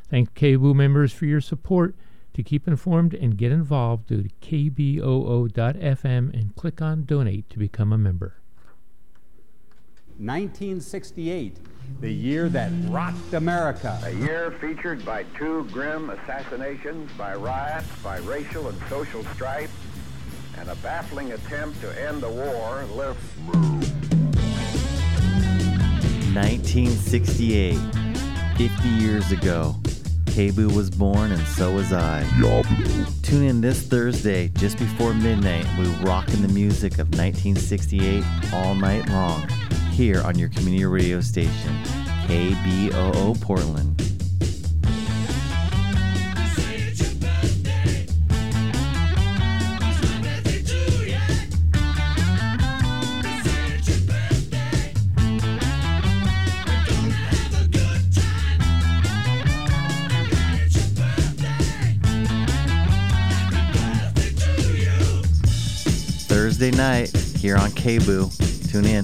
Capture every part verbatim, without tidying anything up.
Thank K B O O members for your support. To keep informed and get involved, go to K B O O dot F M and click on Donate to become a member. nineteen sixty-eight, the year that rocked America. A year featured by two grim assassinations, by riots, by racial and social strife, and a baffling attempt to end the war left. nineteen sixty-eight, fifty years ago. K B O O was born and so was I. Diablo. Tune in this Thursday, just before midnight. We rock in the music of nineteen sixty-eight all night long, here on your community radio station, K B O O Portland. Thursday night here on K B O O. Tune in.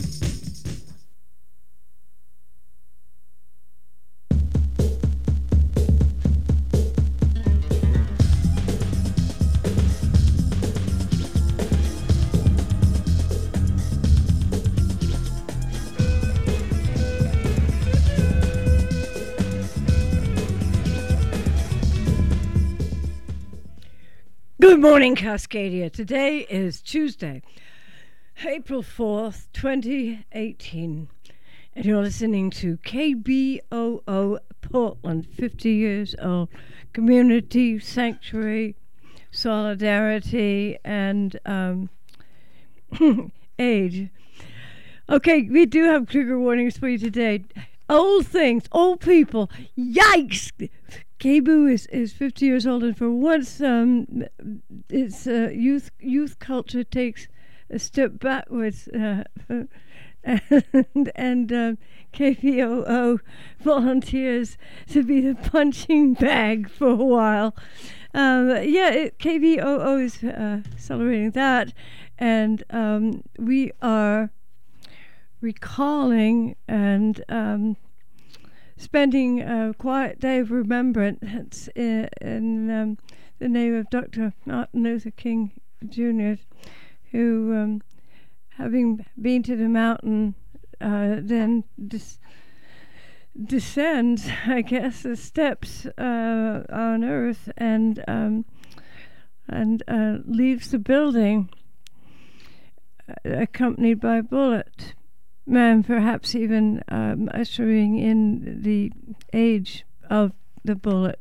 Good morning, Cascadia. Today is Tuesday, April fourth, twenty eighteen, and you're listening to K B O O Portland, fifty years old, community, sanctuary, solidarity, and um, age. Okay, we do have trigger warnings for you today. Old things, old people, yikes! K B O O is, is fifty years old, and for once, um, its uh, youth youth culture takes a step backwards, uh, and, and uh, K B O O volunteers to be the punching bag for a while. Um, yeah, it, K B O O is uh, celebrating that, and um, we are recalling and um, spending a quiet day of remembrance in, in um, the name of Doctor Martin Luther King Junior, who, um, having been to the mountain, uh, then dis- descends, I guess, the steps uh, on Earth and um, and uh, leaves the building, uh, accompanied by a bullet. And perhaps even um, ushering in the age of the bullet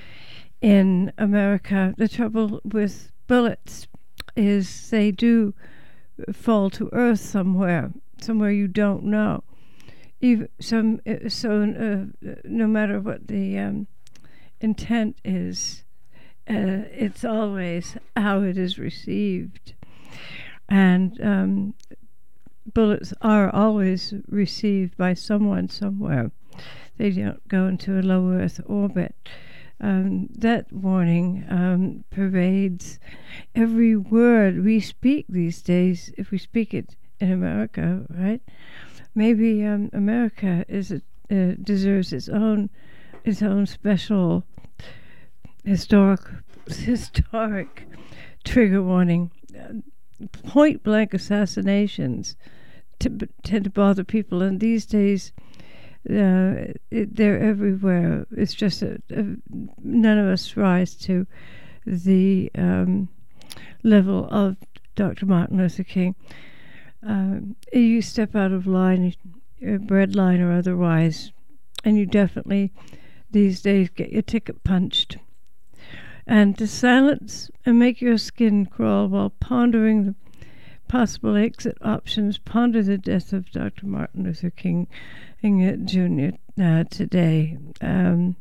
in America. The trouble with bullets is they do fall to earth somewhere, somewhere you don't know. Even some, so uh, no matter what the um, intent is, uh, it's always how it is received. And um, bullets are always received by someone somewhere. They don't go into a low Earth orbit. Um, that warning um, pervades every word we speak these days, if we speak it in America, right? Maybe um, America is a, uh, deserves its own its own special historic historic trigger warning. Uh, point blank assassinations T- tend to bother people, and these days uh, it, they're everywhere. It's just a, a, none of us rise to the um, level of Doctor Martin Luther King. Um, you step out of line, uh, bread line or otherwise, and you definitely these days get your ticket punched. And to silence and make your skin crawl while pondering the possible exit options, ponder the death of Doctor Martin Luther King Junior Uh, today, um,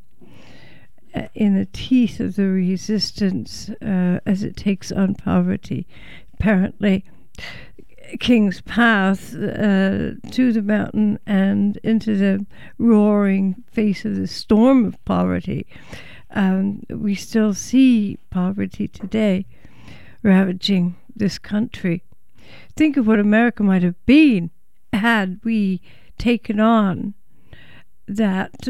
in the teeth of the resistance uh, as it takes on poverty. Apparently, King's path uh, to the mountain and into the roaring face of the storm of poverty. Um, we still see poverty today ravaging this country. Think of what America might have been had we taken on that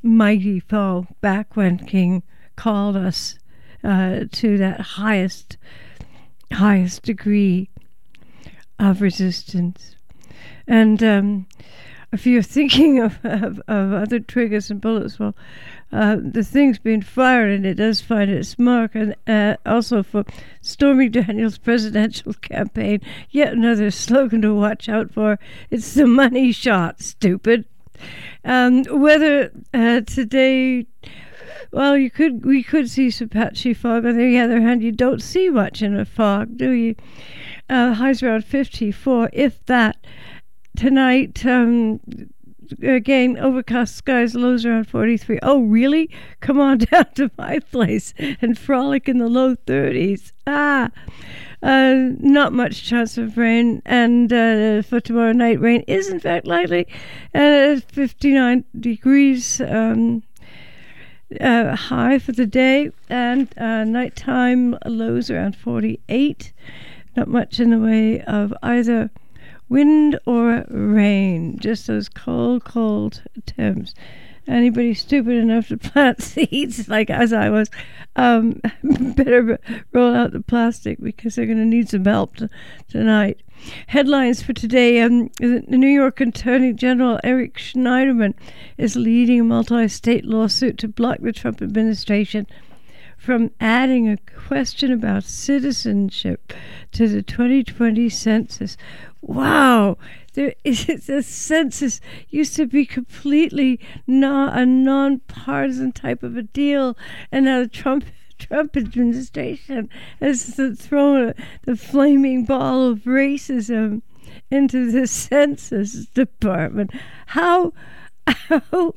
mighty foe back when King called us uh, to that highest, highest degree of resistance. And um, if you're thinking of, of, of other triggers and bullets, well, uh, the thing's been fired and it does find its mark. And uh, also for Stormy Daniels' presidential campaign, yet another slogan to watch out for. It's the money shot, stupid. Um, whether uh, today, well, you could we could see some patchy fog. On the other hand, you don't see much in a fog, do you? Uh, highs around fifty-four, if that. Tonight, um, again, overcast skies, lows around forty-three. Oh, really? Come on down to my place and frolic in the low thirties. Ah, uh, not much chance of rain. And uh, for tomorrow night, rain is in fact likely at fifty-nine degrees um, uh, high for the day. And uh, nighttime lows around forty-eight. Not much in the way of either wind or rain, just those cold, cold temps. Anybody stupid enough to plant seeds, like as I was, um, better roll out the plastic because they're going to need some help t- tonight. Headlines for today. Um, the New York Attorney General Eric Schneiderman is leading a multi-state lawsuit to block the Trump administration from adding a question about citizenship to the twenty twenty census. Wow, there is, the census used to be completely not a non-partisan type of a deal, and now the Trump Trump administration has thrown the flaming ball of racism into the Census Department. How, how,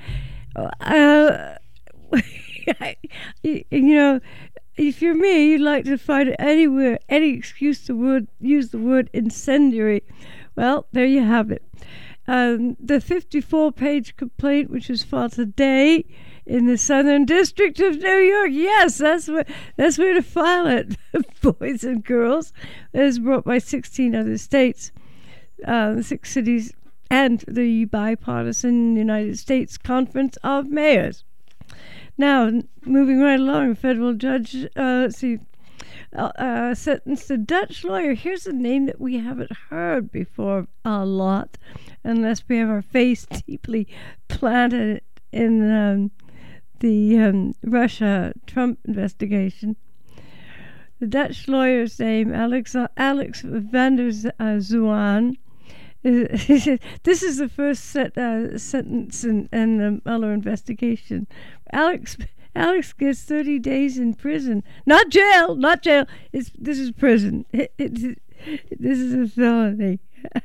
uh, you know, if you're me, you'd like to find anywhere, any excuse to word, use the word incendiary. Well, there you have it. Um, the fifty-four page complaint, which was filed today in the Southern District of New York. Yes, that's where that's where to file it, boys and girls. It is brought by sixteen other states, uh, six cities, and the bipartisan United States Conference of Mayors. Now, moving right along, a federal judge, uh, let's see, uh, uh, sentenced a Dutch lawyer. Here's a name that we haven't heard before a lot, unless we have our face deeply planted in um, the um, Russia-Trump investigation. The Dutch lawyer's name, Alex, uh, Alex van der Zwaan. This is the first set, uh, sentence in, in the Mueller investigation. Alex Alex gets thirty days in prison. Not jail, not jail. It's, this is prison. It, it, it, this is a felony.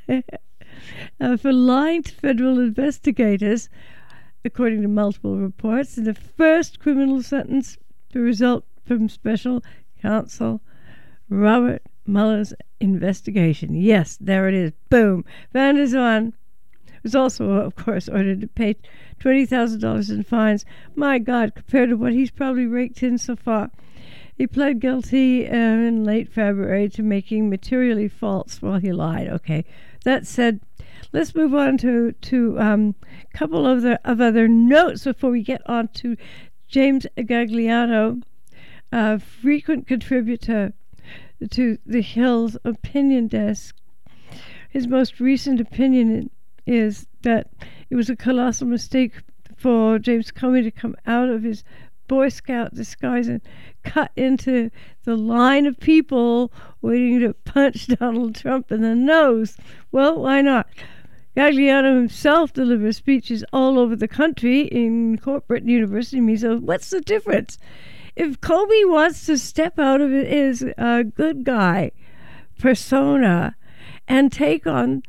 uh, for lying to federal investigators, according to multiple reports, in the first criminal sentence to result from special counsel Robert Mueller's investigation. Yes, there it is. Boom. Van der Zwaan was also, of course, ordered to pay twenty thousand dollars in fines. My God, compared to what he's probably raked in so far. He pled guilty uh, in late February to making materially false while he lied. Okay, that said, let's move on to to um, a couple of, the, of other notes before we get on to James Gagliano, a frequent contributor to the Hill's opinion desk. His most recent opinion is that it was a colossal mistake for James Comey to come out of his Boy Scout disguise and cut into the line of people waiting to punch Donald Trump in the nose. Well, why not? Gagliano himself delivers speeches all over the country in corporate university meetings. So what's the difference? If Comey wants to step out of his uh, good guy persona and take on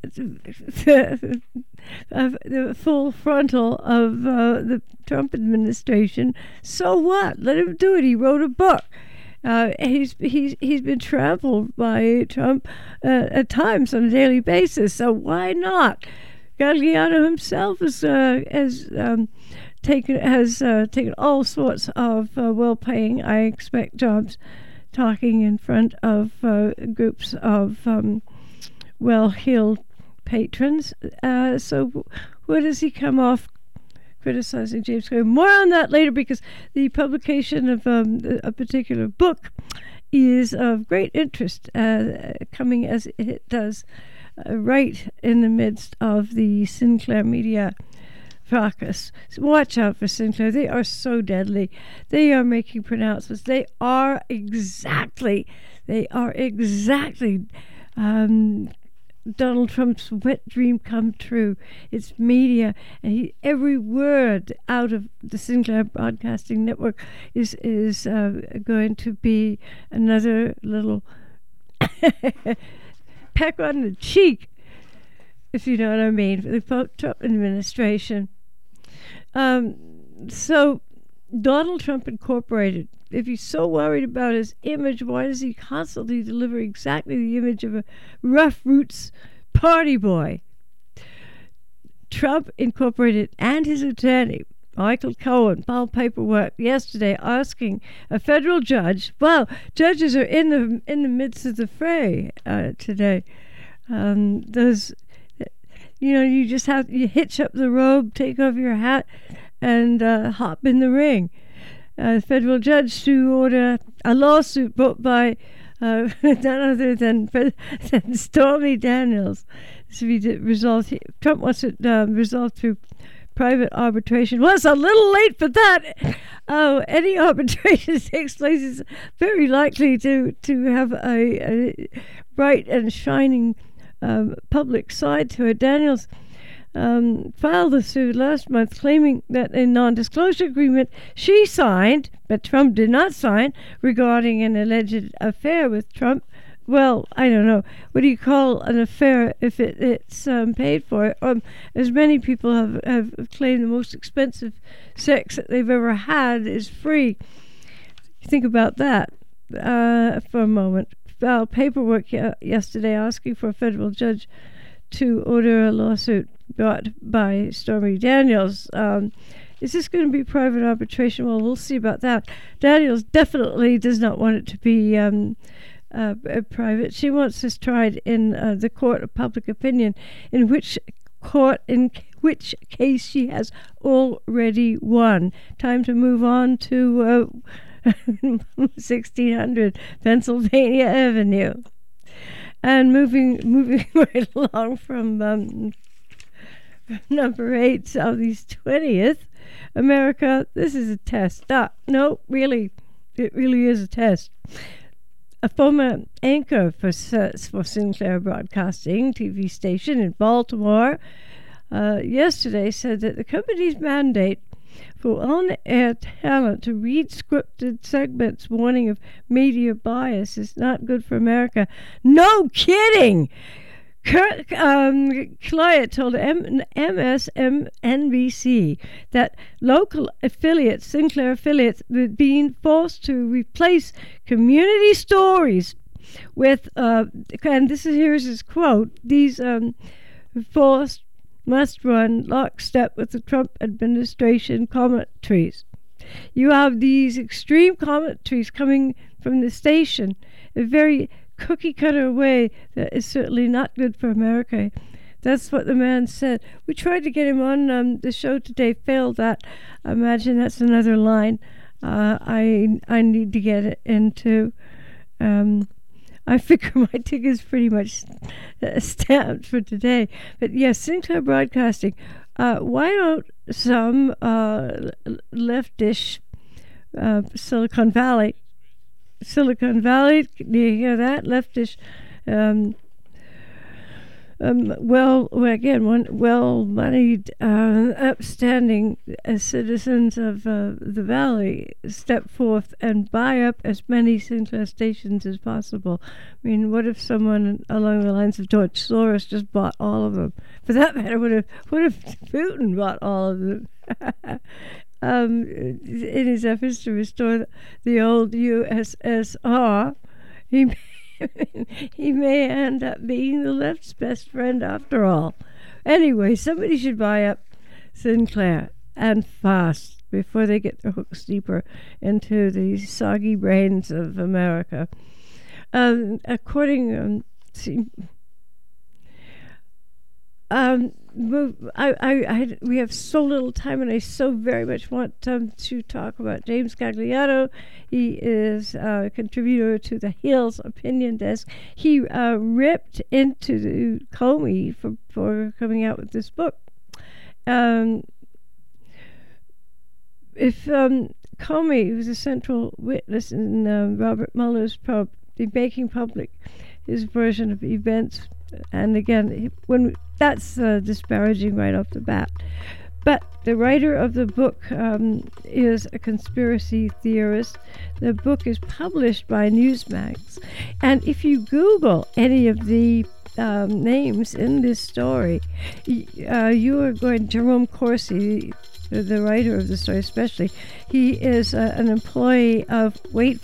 the, uh, the full frontal of uh, the Trump administration, so what? Let him do it. He wrote a book. Uh, he's he's he's been trampled by Trump uh, at times on a daily basis. So why not? Gagliano himself is uh, has. Um, Taken has uh, taken all sorts of uh, well-paying, I expect, jobs, talking in front of uh, groups of um, well-heeled patrons. Uh, so, where does he come off criticizing James Clay. More on that later, because the publication of um, a particular book is of great interest, uh, coming as it does uh, right in the midst of the Sinclair media fracas. So watch out for Sinclair. They are so deadly. They are making pronouncements. They are exactly, they are exactly um, Donald Trump's wet dream come true. It's media, and he, every word out of the Sinclair Broadcasting Network is is uh, going to be another little peck on the cheek, if you know what I mean, for the Trump administration. Um, so, Donald Trump Incorporated, if he's so worried about his image, why does he constantly deliver exactly the image of a rough roots party boy? Trump Incorporated and his attorney, Michael Cohen, filed paperwork yesterday asking a federal judge, well, judges are in the in the midst of the fray uh, today. Um, those, you know, you just have, you hitch up the robe, take off your hat, and uh, hop in the ring. A federal judge to order a lawsuit brought by uh, none other than, than Stormy Daniels to be resolved. Trump wants it uh, resolved through private arbitration. Well, it's a little late for that. Uh, any arbitration that takes place is very likely to, to have a, a bright and shining um, public side to it. Daniels Um, filed the suit last month, claiming that a non-disclosure agreement she signed, but Trump did not sign, regarding an alleged affair with Trump. Well, I don't know. What do you call an affair if it, it's um, paid for? Um, as many people have, have claimed, the most expensive sex that they've ever had is free. Think about that uh, for a moment. Filed paperwork y- yesterday asking for a federal judge to order a lawsuit brought by Stormy Daniels. Um, is this going to be private arbitration? Well, we'll see about that. Daniels definitely does not want it to be um, uh, private. She wants this tried in uh, the court of public opinion, in which court, in which case she has already won. Time to move on to uh, sixteen hundred Pennsylvania Avenue. And moving moving right along from um, number eight, Southeast twentieth, America, this is a test. Ah, no, really, it really is a test. A former anchor for, for Sinclair Broadcasting T V station in Baltimore uh, yesterday said that the company's mandate for on-air talent to read scripted segments warning of media bias is not good for America. No kidding! Kirk um, Client told M- M S N B C that local affiliates, Sinclair affiliates, were being forced to replace community stories with, uh, and this is here's his quote, these um, forced must run lockstep with the Trump administration commentaries. You have these extreme commentaries coming from the station, a very cookie-cutter way that is certainly not good for America. That's what the man said. We tried to get him on um, the show today, failed that. I imagine that's another line uh, I I need to get it into. Um, I figure my ticket's pretty much uh, stamped for today. But yes, Sinclair Broadcasting. Uh, why don't some uh, leftish uh, Silicon Valley, Silicon Valley, do you hear that? Leftish, um, um, well, well, again, one well-moneyed, uh, upstanding uh, citizens of uh, the Valley step forth and buy up as many Sinclair stations as possible. I mean, what if someone along the lines of George Soros just bought all of them? For that matter, what if, what if Putin bought all of them? um, in his efforts to restore the old U S S R, he he may end up being the left's best friend after all. Anyway, somebody should buy up Sinclair, and fast, before they get their hooks deeper into the soggy brains of America. Um, according um, to um, move, I, I, I, we have so little time, and I so very much want um, to talk about James Gagliano. He is a contributor to the Hills Opinion Desk. He uh, ripped into the Comey for, for coming out with this book. Um, if um, Comey was a central witness in uh, Robert Mueller's pub, in making public his version of events, and again, when that's uh, disparaging right off the bat. But the writer of the book um, is a conspiracy theorist. The book is published by Newsmax, and if you Google any of the um, names in this story, uh, you are going. Jerome Corsi, the, the writer of the story, especially, he is uh, an employee of Wait